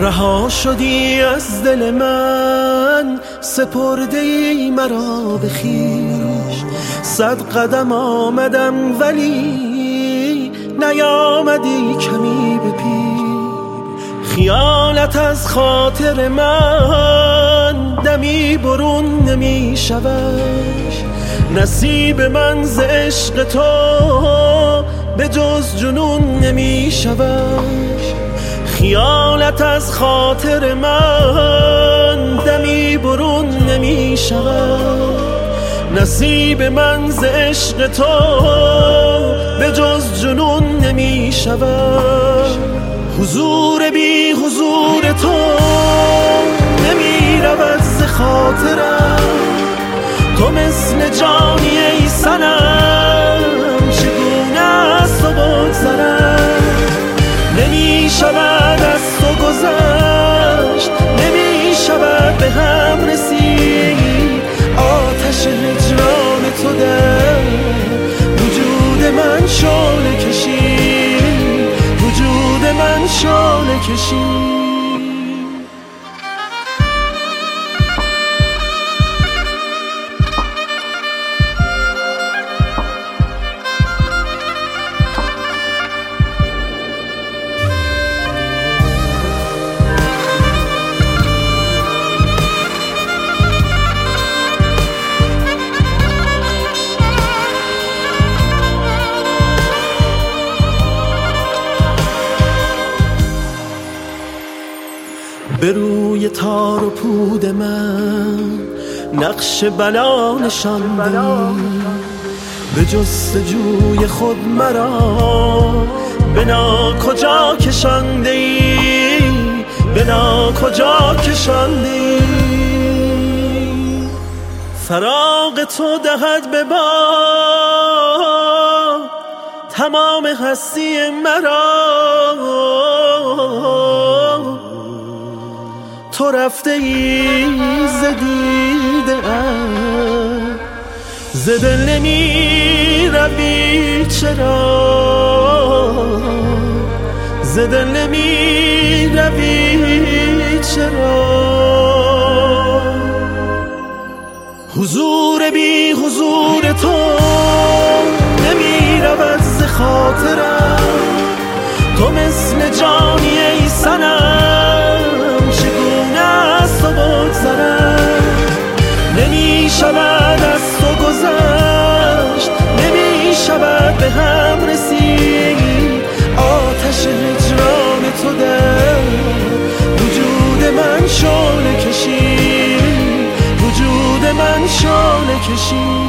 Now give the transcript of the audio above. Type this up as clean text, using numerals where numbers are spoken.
رها شدی از دل من، سپرده ای مرا به خویش. 100 قدم آمدم ولی نیامدی کمی به پیش. خیالت از خاطر من دمی برون نمی شود. نصیب من ز عشق تو به جز جنون نمی شود. خیالت از خاطر من دمی برون نمی شود. نصیب من ز عشق تو به جز جنون نمی شود. حضور بی حضور تو نمی رود ز خاطرم. تو مثل جانی ای صنم، چگونه از تو بگذرم. نمی شود از تو گذشت، نمی شود به هم رسید. آتش هجران تو در وجود من شعله کشید، وجود من شعله کشید. به روی تار و پود من نقش بلا نشاندی. به جستجوی خود مرا بنا کجا کشاندی، بنا کجا کشاندی. فراق تو دهد به باد تمام هستی مرا. تو رفته ای ز دیده ام، ز دل نمی روی چرا، ز دل نمی روی چرا. حضور بی حضور تو نمی رود ز خاطرم. تو مثل جانی ای صنم، تو بگذرم. نمی شود از تو گذشت، نمی شود به هم رسید. آتش هجران تو در وجود من شعله کشید، وجود من شعله کشید.